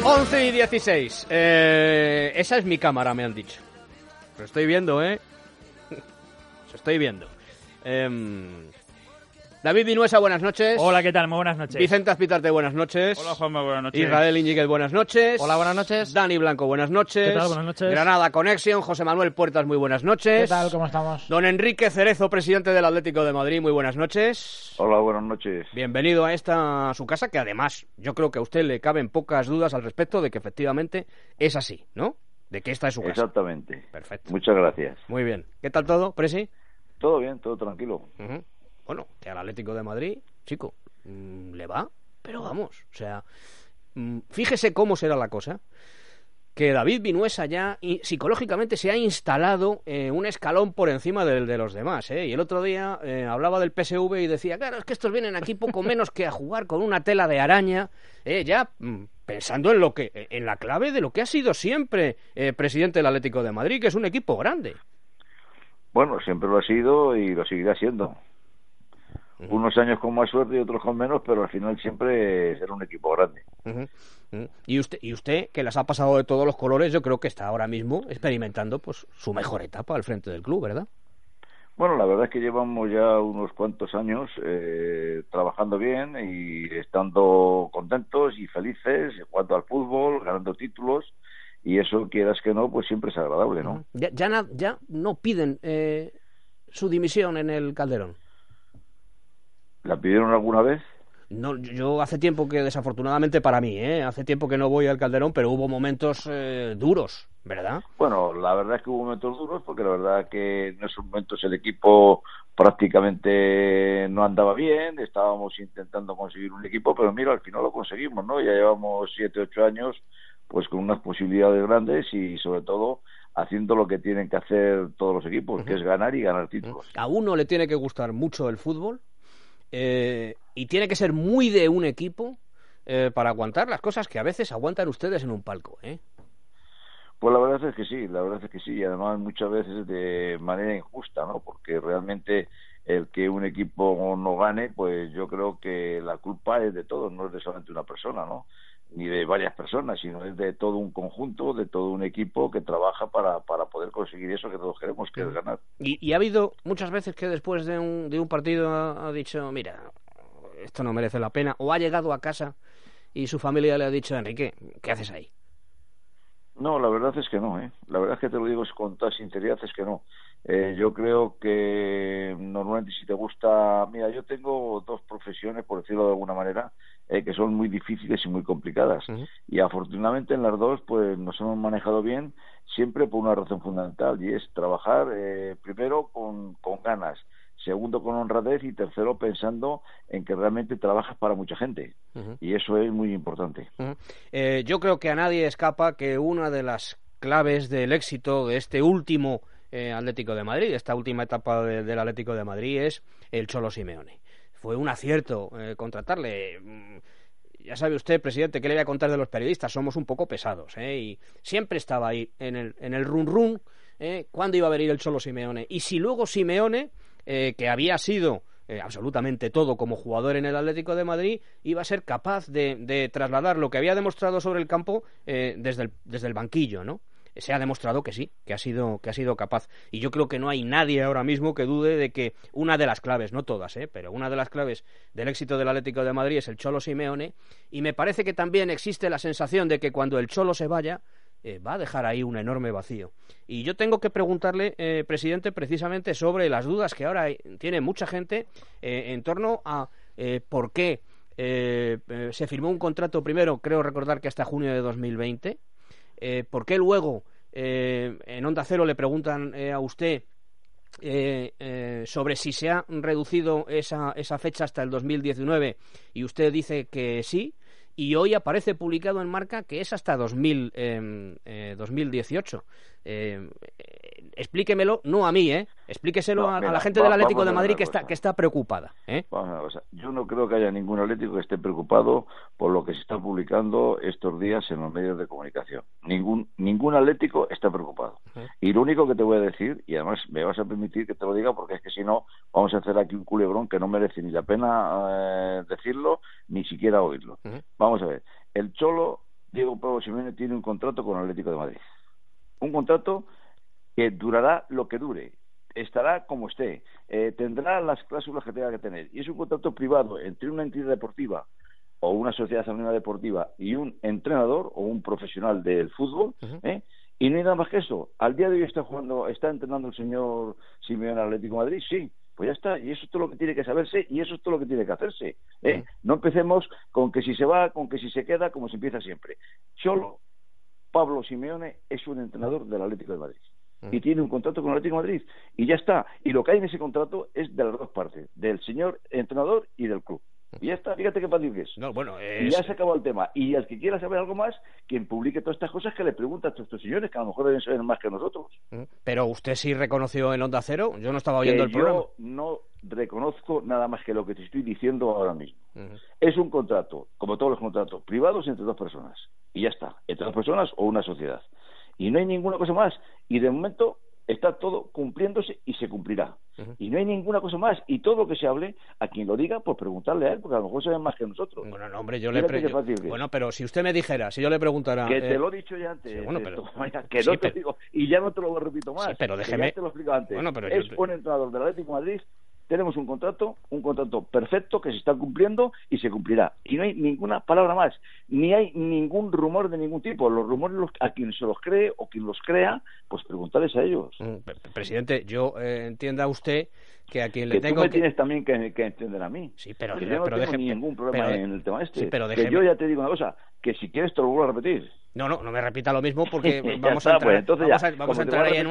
11:16. Esa es mi cámara, me han dicho. Lo estoy viendo, ¿eh? Lo estoy viendo. David Vinuesa, buenas noches. Hola, ¿qué tal? Muy buenas noches. Vicente Azpitarte, buenas noches. Hola, Juanma, buenas noches. Israel Iñiguez, buenas noches. Hola, buenas noches. Dani Blanco, buenas noches. ¿Qué tal? Buenas noches. Granada Connection, José Manuel Puertas, muy buenas noches. ¿Qué tal? ¿Cómo estamos? Don Enrique Cerezo, presidente del Atlético de Madrid, muy buenas noches. Hola, buenas noches. Bienvenido a esta su casa, que además yo creo que a usted le caben pocas dudas al respecto de que efectivamente es así, ¿no? De que esta es su casa. Exactamente. Perfecto. Muchas gracias. Muy bien. ¿Qué tal todo, Presi? Todo bien, todo tranquilo. Uh-huh. Bueno, que al Atlético de Madrid, chico, le va, pero vamos, o sea, fíjese cómo será la cosa, que David Vinuesa ya psicológicamente se ha instalado un escalón por encima de los demás, ¿eh? Y el otro día hablaba del PSV y decía, claro, es que estos vienen aquí poco menos que a jugar con una tela de araña, ya pensando en la clave de lo que ha sido siempre presidente del Atlético de Madrid, que es un equipo grande. Bueno, siempre lo ha sido y lo seguirá siendo. Unos años con más suerte y otros con menos, pero al final siempre será un equipo grande. Y usted, que las ha pasado de todos los colores, yo creo que está ahora mismo experimentando pues su mejor etapa al frente del club, ¿verdad? Bueno, la verdad es que llevamos ya unos cuantos años trabajando bien y estando contentos y felices, jugando al fútbol, ganando títulos, y eso, quieras que no, pues siempre es agradable, ¿no? Ya no piden su dimisión en el Calderón. ¿La pidieron alguna vez? No, yo hace tiempo que, desafortunadamente para mí, hace tiempo que no voy al Calderón, pero hubo momentos duros, ¿verdad? Bueno, la verdad es que hubo momentos duros, porque la verdad que en esos momentos el equipo prácticamente no andaba bien, estábamos intentando conseguir un equipo, pero mira, al final lo conseguimos, ¿no? Ya llevamos 7, 8 años pues con unas posibilidades grandes y sobre todo haciendo lo que tienen que hacer todos los equipos, que es ganar y ganar títulos. A uno le tiene que gustar mucho el fútbol, y tiene que ser muy de un equipo para aguantar las cosas que a veces aguantan ustedes en un palco, ¿eh? Pues la verdad es que sí, y además muchas veces de manera injusta, ¿no? Porque realmente el que un equipo no gane, pues yo creo que la culpa es de todos, no es de solamente una persona, ¿no? Ni de varias personas, sino es de todo un conjunto, de todo un equipo que trabaja para poder conseguir eso que todos queremos, que es ganar. Y ha habido muchas veces que después de un partido ha dicho, mira, esto no merece la pena, o ha llegado a casa y su familia le ha dicho, Enrique, ¿qué haces ahí? No, la verdad es que no, ¿eh? La verdad es que te lo digo con toda sinceridad, es que no. Yo creo que normalmente si te gusta... Mira, yo tengo dos profesiones, por decirlo de alguna manera, que son muy difíciles y muy complicadas. Uh-huh. Y afortunadamente en las dos pues nos hemos manejado bien, siempre por una razón fundamental, y es trabajar primero con ganas, segundo con honradez y tercero pensando en que realmente trabajas para mucha gente. Uh-huh. Y eso es muy importante. Uh-huh. Yo creo que a nadie escapa que una de las claves del éxito de este último Atlético de Madrid, esta última etapa del Atlético de Madrid, es el Cholo Simeone. Fue un acierto contratarle. Ya sabe usted, presidente, ¿qué le voy a contar de los periodistas? Somos un poco pesados, y siempre estaba ahí en el run-run, cuándo iba a venir el Cholo Simeone. Y si luego Simeone, que había sido absolutamente todo como jugador en el Atlético de Madrid, iba a ser capaz de trasladar lo que había demostrado sobre el campo desde el banquillo, ¿no? Se ha demostrado que sí, que ha sido capaz. Y yo creo que no hay nadie ahora mismo que dude de que una de las claves, no todas, pero una de las claves del éxito del Atlético de Madrid es el Cholo Simeone, y me parece que también existe la sensación de que cuando el Cholo se vaya, va a dejar ahí un enorme vacío. Y yo tengo que preguntarle, presidente, precisamente sobre las dudas que ahora tiene mucha gente en torno a por qué se firmó un contrato primero, creo recordar que hasta junio de 2020, ¿por qué luego en Onda Cero le preguntan a usted sobre si se ha reducido esa fecha hasta el 2019 y usted dice que sí, y hoy aparece publicado en Marca que es hasta 2018? Explíquemelo, no a mí, explíqueselo a la gente del Atlético de Madrid que está preocupada. Yo no creo que haya ningún Atlético que esté preocupado por lo que se está publicando estos días en los medios de comunicación. Ningún Atlético está preocupado. Y lo único que te voy a decir, y además me vas a permitir que te lo diga, porque es que si no vamos a hacer aquí un culebrón que no merece ni la pena decirlo, ni siquiera oírlo. Vamos a ver, el Cholo Diego Pablo Simeone tiene un contrato con el Atlético de Madrid. Un contrato que durará lo que dure, estará como esté, tendrá las cláusulas que tenga que tener. Y es un contrato privado entre una entidad deportiva o una sociedad anónima deportiva y un entrenador o un profesional del fútbol, y no hay nada más que eso. Al día de hoy está entrenando el señor Simeone al Atlético de Madrid, sí. Pues ya está, y eso es todo lo que tiene que saberse y eso es todo lo que tiene que hacerse. No empecemos con que si se va, con que si se queda, como se empieza siempre. Solo Pablo Simeone es un entrenador del Atlético de Madrid y tiene un contrato con el Atlético de Madrid y ya está. Y lo que hay en ese contrato es de las dos partes, del señor entrenador y del club. Y ya está, fíjate qué fácil que es. No, bueno, y ya se acabó el tema. Y al que quiera saber algo más, quien publique todas estas cosas, que le pregunte a estos señores, que a lo mejor deben saber más que nosotros. Pero usted sí reconoció en Onda Cero, yo no estaba oyendo el programa. Yo no reconozco nada más que lo que te estoy diciendo ahora mismo. Es un contrato, como todos los contratos, privados entre dos personas. Y ya está, entre dos personas o una sociedad. Y no hay ninguna cosa más. Y de momento está todo cumpliéndose y se cumplirá. Y no hay ninguna cosa más. Y todo lo que se hable, a quien lo diga, pues preguntarle a él, porque a lo mejor saben más que nosotros. Bueno, no, hombre, bueno, pero si usted me dijera, si yo le preguntara... Que te lo he dicho ya antes. Sí, bueno, pero... que no te digo, y ya no te lo repito más. Sí, pero déjeme... Ya te lo he explicado antes. Bueno, pero es un entrenador del Atlético de Madrid. Tenemos un contrato perfecto que se está cumpliendo y se cumplirá. Y no hay ninguna palabra más, ni hay ningún rumor de ningún tipo. Los rumores, a quien se los cree o quien los crea, pues preguntarles a ellos. Presidente, yo entienda usted que a quien le que tengo tú me tienes también que entender a mí. Sí, pero yo no tengo ningún problema en el tema este. Sí, pero que yo ya te digo una cosa, que si quieres te lo vuelvo a repetir. No me repita lo mismo porque vamos está, a entrar, pues, vamos a entrar ahí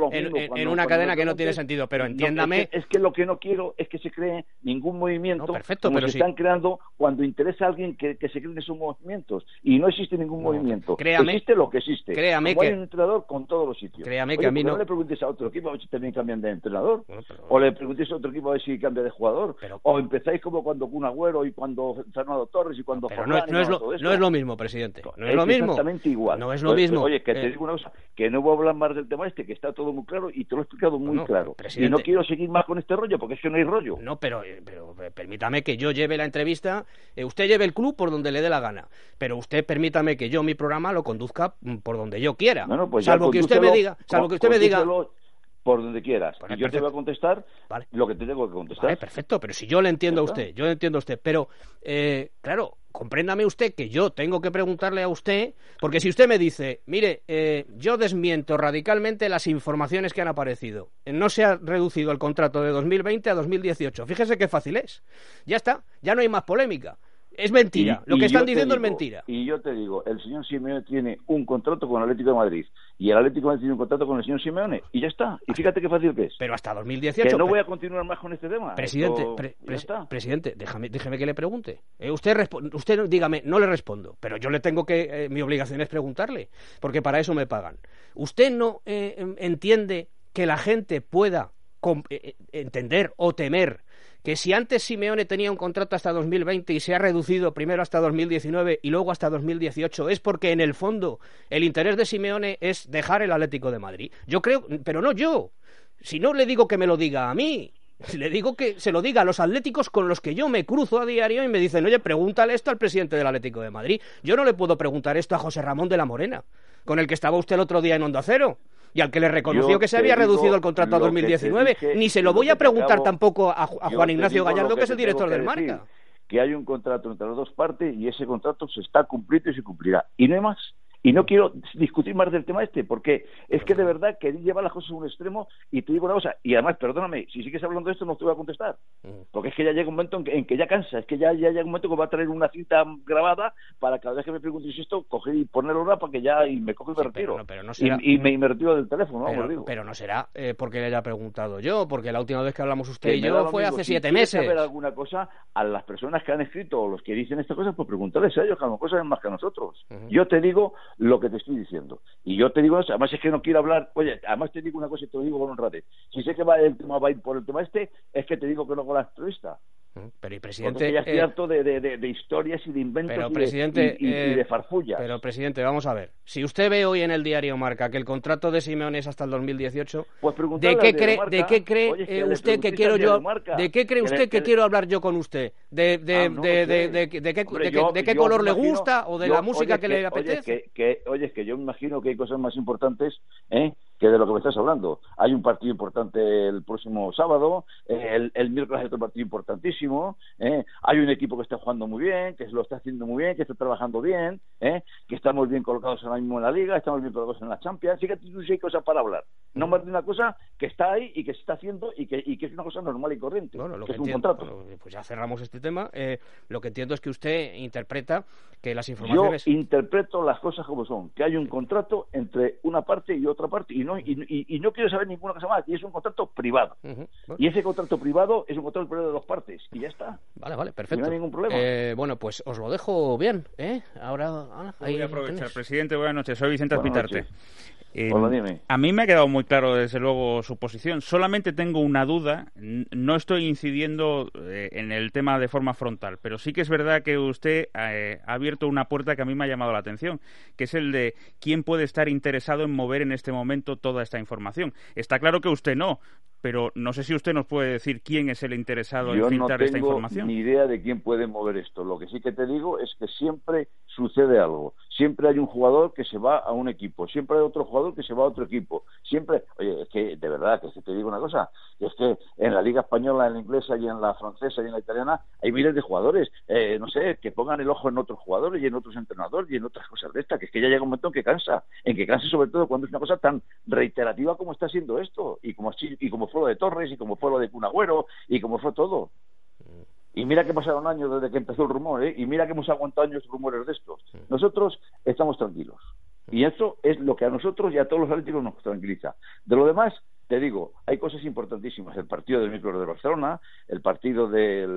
en una cadena que no tiene sentido, pero entiéndame... Es que lo que no quiero es que se cree ningún movimiento perfecto, como pero se están creando cuando interesa a alguien que se creen esos movimientos, y no existe ningún movimiento. Créame, existe lo que existe. Créame como que... hay un entrenador con todos los sitios. Créame Oye, que a mí no le preguntes a otro equipo a ver si también cambian de entrenador, o le preguntes a otro equipo a ver si cambia de jugador, o empezáis como cuando Kun Agüero y cuando Fernando Torres y cuando Forlán, no es lo mismo, presidente. No es lo mismo. Exactamente igual. No es lo mismo. Oye, que te digo una cosa, que no voy a hablar más del tema este, que está todo muy claro y te lo he explicado muy claro. Presidente, y no quiero seguir más con este rollo, porque es que no hay rollo. No, pero permítame que yo lleve la entrevista, usted lleve el club por donde le dé la gana, pero usted permítame que yo mi programa lo conduzca por donde yo quiera. Bueno, pues salvo que usted me diga, por donde quieras. Vale, y yo te voy a contestar lo que te tengo que contestar. Vale, perfecto, pero si yo le entiendo a usted, pero claro, compréndame usted que yo tengo que preguntarle a usted, porque si usted me dice, mire, yo desmiento radicalmente las informaciones que han aparecido, no se ha reducido el contrato de 2020 a 2018, fíjese qué fácil es, ya está, ya no hay más polémica. Es mentira, lo que están diciendo es mentira. Y yo te digo, el señor Simeone tiene un contrato con el Atlético de Madrid y el Atlético de Madrid tiene un contrato con el señor Simeone y ya está. Y fíjate qué fácil que es. Pero hasta 2018... Que no voy a continuar más con este tema. Presidente, presidente, déjeme que le pregunte. Usted dígame, no le respondo, pero yo le tengo que... mi obligación es preguntarle, porque para eso me pagan. ¿Usted no entiende que la gente pueda entender o temer que si antes Simeone tenía un contrato hasta 2020 y se ha reducido primero hasta 2019 y luego hasta 2018, es porque en el fondo el interés de Simeone es dejar el Atlético de Madrid? Yo creo, pero no yo. Si no le digo que me lo diga a mí, le digo que se lo diga a los atléticos con los que yo me cruzo a diario y me dicen, oye, pregúntale esto al presidente del Atlético de Madrid. Yo no le puedo preguntar esto a José Ramón de la Morena, con el que estaba usted el otro día en Onda Cero, y al que le reconoció que se había reducido el contrato a 2019, ni se lo voy a preguntar tampoco a Juan Ignacio Gallardo, que es el director del Marca. Que hay un contrato entre las dos partes y ese contrato se está cumpliendo y se cumplirá. Y no hay más. Y no quiero discutir más del tema este, porque es que de verdad quería llevar las cosas a un extremo y te digo una cosa, y además, perdóname, si sigues hablando de esto no te voy a contestar, porque es que ya llega un momento en que ya cansa, es que ya llega un momento que va a traer una cinta grabada para cada vez que me preguntes esto, coger y ponerlo ahora para que ya, y me cojo y me retiro. Pero no será... y me retiro del teléfono, pero no será porque le haya preguntado yo, porque la última vez que hablamos usted y yo fue hace 7 meses. Si saber alguna cosa, a las personas que han escrito o los que dicen estas cosas, pues preguntarles a ellos, que a lo mejor saben más que a nosotros. Yo te digo lo que te estoy diciendo. Y yo te digo eso, además es que no quiero hablar, oye, además te digo una cosa y te lo digo con honradez. Si sé que el tema va a ir por el tema este, es que te digo que no con la entrevista. Pero y presidente, porque ya estoy harto de historias y de inventos pero, presidente, y de farfullas. Pero, presidente, vamos a ver. Si usted ve hoy en el diario Marca que el contrato de Simeone es hasta el 2018, pues ¿de qué cree usted que quiero yo? ¿De qué cree usted que quiero hablar yo con usted? ¿De qué color le gusta o de la música que le apetece? Oye, que yo me imagino que hay cosas más importantes, que de lo que me estás hablando. Hay un partido importante el próximo sábado, el miércoles hay otro partido importantísimo, hay un equipo que está jugando muy bien, que lo está haciendo muy bien, que está trabajando bien, que estamos bien colocados ahora mismo en la Liga, estamos bien colocados en la Champions. Fíjate tú si hay cosas para hablar. No más de una cosa que está ahí y que se está haciendo y que es una cosa normal y corriente, bueno, que es un contrato. Pues ya cerramos este tema. Lo que entiendo es que usted interpreta que las informaciones... Yo interpreto las cosas como son, que hay un contrato entre una parte y otra parte y no quiero saber ninguna cosa más, y es un contrato privado. Bueno. Y ese contrato privado es un contrato privado de dos partes y ya está. Vale, perfecto. No hay ningún problema. Bueno, pues os lo dejo bien, Ahora voy a aprovechar. Presidente, buenas noches. Soy Vicente Azpitarte. Hola, dime. A mí me ha quedado muy claro, desde luego, su posición. Solamente tengo una duda. No estoy incidiendo en el tema de forma frontal, pero sí que es verdad que usted ha abierto una puerta que a mí me ha llamado la atención, que es el de quién puede estar interesado en mover en este momento toda esta información. Está claro que usted no, pero no sé si usted nos puede decir quién es el interesado en filtrar esta información. Yo no tengo ni idea de quién puede mover esto. Lo que sí que te digo es que siempre sucede algo. Siempre hay un jugador que se va a un equipo, siempre hay otro jugador que se va a otro equipo. Siempre, oye, es que de verdad, que si te digo una cosa, es que en la Liga Española, en la inglesa y en la francesa y en la italiana hay miles de jugadores, no sé, que pongan el ojo en otros jugadores y en otros entrenadores y en otras cosas de estas, que es que ya llega un momento en que cansa sobre todo cuando es una cosa tan reiterativa como está siendo esto, y como fue lo de Torres, y como fue lo de Kun Agüero, y como fue todo. Y mira que pasaron años desde que empezó el rumor, y mira que hemos aguantado años rumores de estos. Nosotros estamos tranquilos. Y eso es lo que a nosotros y a todos los atléticos nos tranquiliza. De lo demás, te digo, hay cosas importantísimas. El partido del miércoles de Barcelona, el partido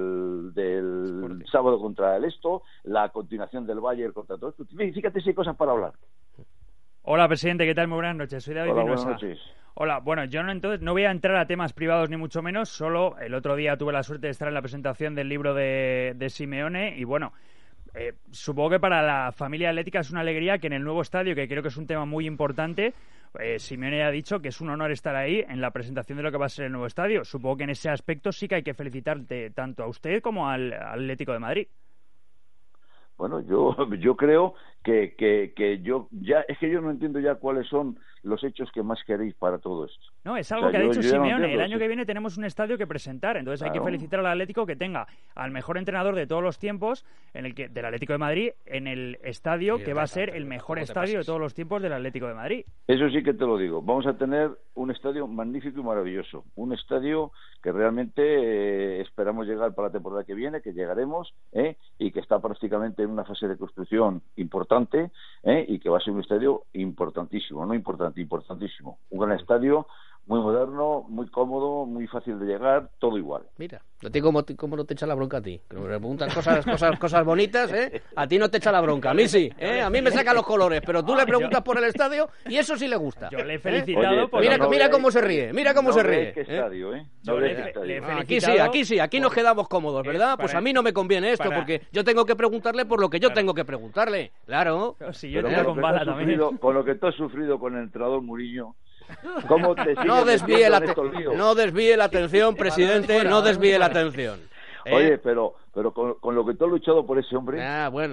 del sábado contra el Esto, la continuación del Bayern contra todo esto. Fíjate si hay cosas para hablar. Hola, presidente, ¿qué tal? Muy buenas noches. Soy David Vinuesa. Buenas noches. Hola, bueno, yo no voy a entrar a temas privados ni mucho menos, solo el otro día tuve la suerte de estar en la presentación del libro de Simeone y bueno, supongo que para la familia atlética es una alegría que en el nuevo estadio, que creo que es un tema muy importante, Simeone ha dicho que es un honor estar ahí en la presentación de lo que va a ser el nuevo estadio. Supongo que en ese aspecto sí que hay que felicitarte tanto a usted como al Atlético de Madrid. Bueno, yo creo que yo no entiendo ya cuáles son los hechos que más queréis para todo esto. No, es algo que ha dicho Simeone. No el año que viene tenemos un estadio que presentar, entonces hay que felicitar al Atlético que tenga al mejor entrenador de todos los tiempos del Atlético de Madrid en el estadio que va a ser el mejor estadio de todos los tiempos del Atlético de Madrid. Eso sí que te lo digo. Vamos a tener un estadio magnífico y maravilloso. Un estadio que realmente esperamos llegar para la temporada que viene, que llegaremos, y que está prácticamente en una fase de construcción importante, y que va a ser un estadio importantísimo, importantísimo. Un gran estadio, muy moderno, muy cómodo, muy fácil de llegar, todo igual. Mira, ¿cómo no te echa la bronca a ti? Que me preguntan cosas bonitas, A ti no te echa la bronca, a mí sí, A mí me saca los colores, pero tú le preguntas por el estadio y eso sí le gusta. Yo le he felicitado por... Mira cómo se ríe, mira cómo se ríe. ¿Qué estadio, Yo le he felicitado... Aquí nos quedamos cómodos, ¿verdad? Pues a mí no me conviene esto, porque yo tengo que preguntarle por lo que yo tengo que preguntarle, claro. Si yo tengo con bala también. Con lo que tú has sufrido con el entrenador Mourinho, ¿cómo te no desvíe la atención, presidente, no desvíe la atención. Oye, pero con lo que tú has luchado por ese hombre,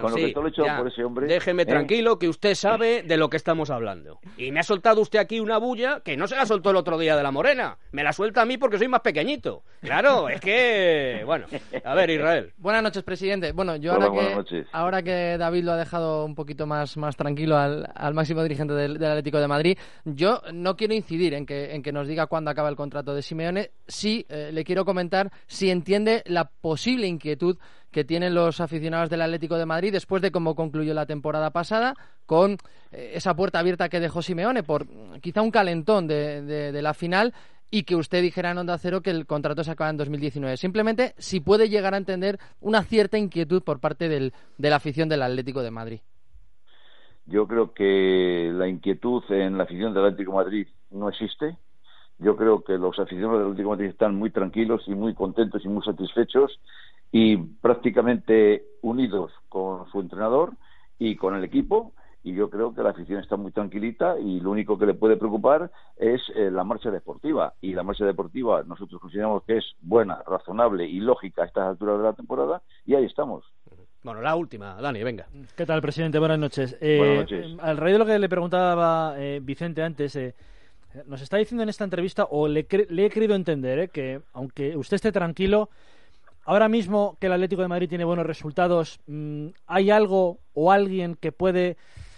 déjeme tranquilo, que usted sabe de lo que estamos hablando. Y me ha soltado usted aquí una bulla que no se la soltó el otro día de la Morena. Me la suelta a mí porque soy más pequeñito. Claro, es que... Bueno, a ver, Israel. Buenas noches, presidente. Bueno, yo ahora que David lo ha dejado un poquito más tranquilo al máximo dirigente del Atlético de Madrid, yo no quiero incidir en que nos diga cuándo acaba el contrato de Simeone. Sí, le quiero comentar si entiende la posible inquietud que tienen los aficionados del Atlético de Madrid después de cómo concluyó la temporada pasada, con esa puerta abierta que dejó Simeone por quizá un calentón de la final, y que usted dijera en Onda Cero que el contrato se acaba en 2019. Simplemente si puede llegar a entender una cierta inquietud por parte de la afición del Atlético de Madrid. Yo creo que la inquietud en la afición del Atlético de Madrid no existe. Yo creo que los aficionados del Atlético de Madrid están muy tranquilos y muy contentos y muy satisfechos y prácticamente unidos con su entrenador y con el equipo, y yo creo que la afición está muy tranquilita y lo único que le puede preocupar es la marcha deportiva, y la marcha deportiva nosotros consideramos que es buena, razonable y lógica a estas alturas de la temporada, y ahí estamos. Bueno, la última, Dani, venga. ¿Qué tal, presidente? Buenas noches. Buenas noches. Al raíz de lo que le preguntaba Vicente antes, nos está diciendo en esta entrevista, o le he querido entender, que aunque usted esté tranquilo, ahora mismo que el Atlético de Madrid tiene buenos resultados, ¿hay algo o alguien que puede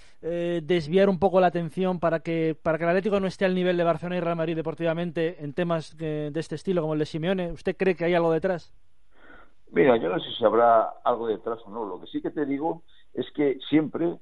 desviar un poco la atención para que el Atlético no esté al nivel de Barcelona y Real Madrid deportivamente en temas de este estilo como el de Simeone? ¿Usted cree que hay algo detrás? Mira, yo no sé si habrá algo detrás o no. Lo que sí que te digo es que siempre,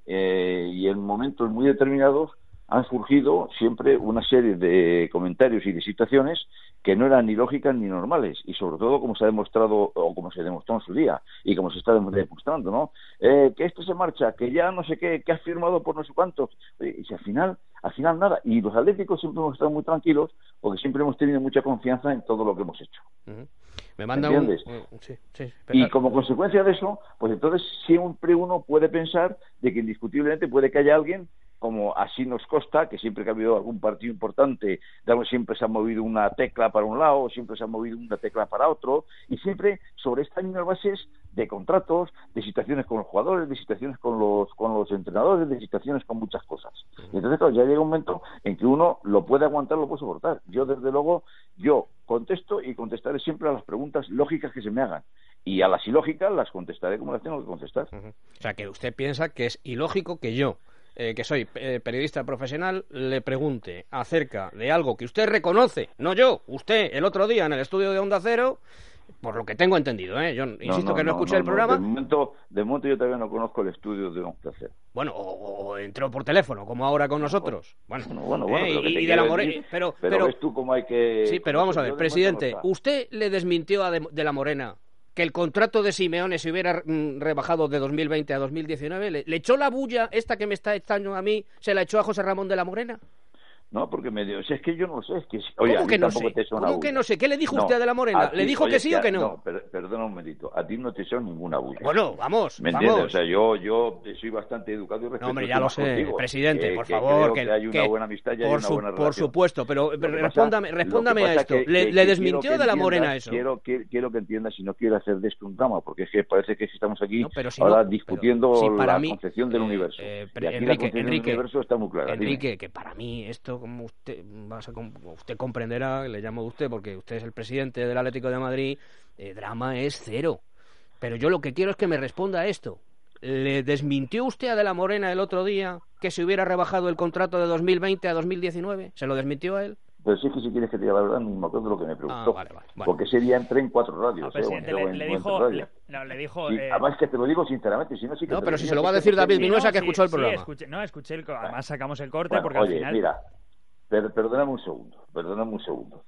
y en momentos muy determinados, han surgido siempre una serie de comentarios y de situaciones que no eran ni lógicas ni normales, y sobre todo como se ha demostrado, o como se demostró en su día, y como se está demostrando, ¿no? Que esto se marcha, que ya no sé qué, que has firmado por no sé cuántos, y si al final nada. Y los atléticos siempre hemos estado muy tranquilos, porque siempre hemos tenido mucha confianza en todo lo que hemos hecho. Me manda ¿entiendes? Sí, y como consecuencia de eso, pues entonces siempre uno puede pensar de que indiscutiblemente puede que haya alguien, como así nos consta, que siempre que ha habido algún partido importante, siempre se ha movido una tecla para un lado, siempre se ha movido una tecla para otro, y siempre sobre estas mismas bases de contratos, de situaciones con los jugadores, de situaciones con los entrenadores, de situaciones con muchas cosas. Y entonces, claro, ya llega un momento en que uno lo puede aguantar, lo puede soportar. Yo, desde luego, contesto y contestaré siempre a las preguntas lógicas que se me hagan. Y a las ilógicas las contestaré como las tengo que contestar. O sea, que usted piensa que es ilógico que yo, que soy periodista profesional, le pregunte acerca de algo que usted reconoce, no yo, usted, el otro día en el estudio de Onda Cero, por lo que tengo entendido, yo insisto que no escuché el programa. De momento yo todavía no conozco el estudio de Onda Cero. Bueno, o entró por teléfono, como ahora con nosotros. Bueno, y de la Morena. Pero ves tú cómo hay que... Sí, pero vamos a ver, presidente, ¿usted le desmintió a de la Morena que el contrato de Simeone se hubiera rebajado de 2020 a 2019? ¿Le echó la bulla esta que me está echando a mí, se la echó a José Ramón de la Morena? No, porque es que yo no sé. Oye, ¿cómo que no sé? ¿Cómo que no sé? ¿Qué le dijo usted a de la Morena? ¿Le dijo que sí o que no? No, perdona un momentito. A ti no te echó ninguna bulla. Bueno, vamos. ¿Me entiendes? O sea, yo soy bastante educado y respetuoso. No, hombre, ya lo sé, contigo, presidente, por favor. Que hay una buena amistad y hay una buena relación. Por supuesto, pero respóndame a esto. ¿Le desmintió de la Morena eso? Quiero que entiendas, y no quiero hacer de esto un drama, porque es que parece que estamos aquí ahora discutiendo la concepción del universo. Y aquí la concepción del universo está muy clara. Enrique, que para mí esto, como usted comprenderá, le llamo de usted porque usted es el presidente del Atlético de Madrid, drama es cero. Pero yo lo que quiero es que me responda a esto. ¿Le desmintió usted a de la Morena el otro día que se hubiera rebajado el contrato de 2020 a 2019? ¿Se lo desmintió a él? Pero sí que si quieres que te diga la verdad, no me acuerdo lo que me preguntó. Vale. Porque ese día entré en 4 radios. Presidente, le dijo... además que te lo digo sinceramente, si no sí que... No, pero si se lo va a decir David Vinuesa, que escuchó el programa. Escuché además sacamos el corte porque oye, al final... Mira, perdóname un segundo.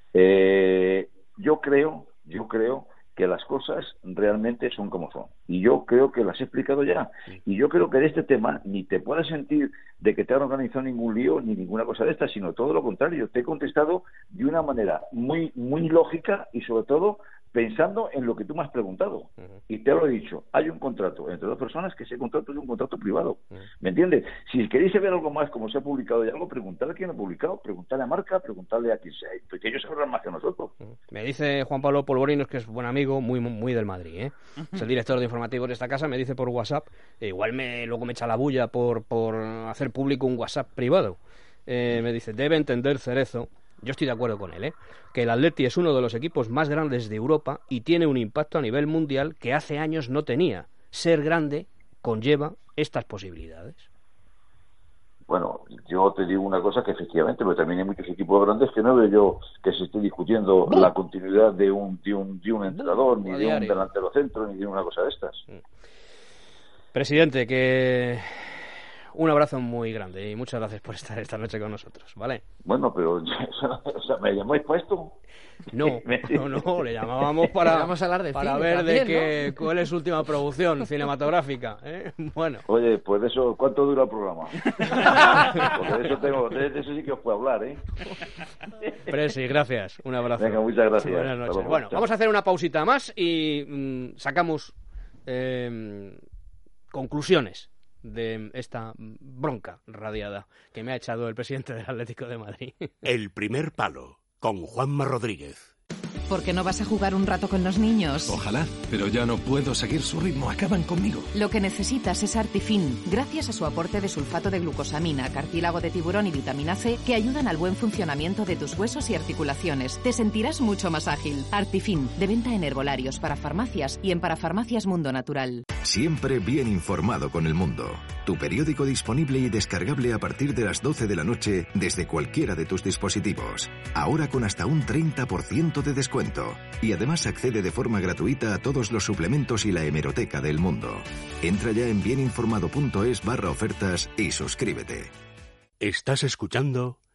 Yo creo que las cosas realmente son como son. Y yo creo que las he explicado ya. Y yo creo que de este tema ni te puedes sentir de que te han organizado ningún lío ni ninguna cosa de esta, sino todo lo contrario. Te he contestado de una manera muy, muy lógica y sobre todo pensando en lo que tú me has preguntado. Y te lo he dicho, hay un contrato entre dos personas, que ese contrato es un contrato privado. ¿Me entiendes? Si queréis saber algo más, como se ha publicado ya algo, preguntadle a quién ha publicado, preguntadle a Marca, preguntadle a quien sea, porque ellos sabrán más que nosotros. Me dice Juan Pablo Polvorinos, que es buen amigo, muy del Madrid, es el director de informativos de esta casa, me dice por WhatsApp, igual luego me echa la bulla por hacer público un WhatsApp privado. Me dice, debe entender Cerezo, yo estoy de acuerdo con él, que el Atleti es uno de los equipos más grandes de Europa y tiene un impacto a nivel mundial que hace años no tenía. Ser grande conlleva estas posibilidades. Bueno, yo te digo una cosa, que efectivamente, pero también hay muchos equipos grandes que no veo yo que se esté discutiendo la continuidad de un entrenador, ni de un delantero centro, ni de una cosa de estas. Presidente, que un abrazo muy grande y muchas gracias por estar esta noche con nosotros, ¿vale? Bueno, pero ¿me llamáis para esto? No, le llamábamos para hablar de para cine, ver también, de cuál es su última producción cinematográfica, ¿eh? Bueno. Oye, pues de eso, ¿cuánto dura el programa? Porque de eso sí que os puedo hablar, ¿eh? Presi, gracias, un abrazo. Venga, muchas gracias. Buenas noches. Bueno, vamos a hacer una pausita más y sacamos conclusiones de esta bronca radiada que me ha echado el presidente del Atlético de Madrid. El primer palo, con Juanma Rodríguez. ¿Por qué no vas a jugar un rato con los niños? Ojalá, pero ya no puedo seguir su ritmo, acaban conmigo. Lo que necesitas es Artifin, gracias a su aporte de sulfato de glucosamina, cartílago de tiburón y vitamina C, que ayudan al buen funcionamiento de tus huesos y articulaciones. Te sentirás mucho más ágil. Artifin, de venta en herbolarios, para farmacias y en Parafarmacias Mundo Natural. Siempre bien informado con El Mundo. Tu periódico disponible y descargable a partir de las 12 de la noche desde cualquiera de tus dispositivos. Ahora con hasta un 30% de descuento. Y además accede de forma gratuita a todos los suplementos y la hemeroteca del Mundo. Entra ya en bieninformado.es/ofertas y suscríbete. Estás escuchando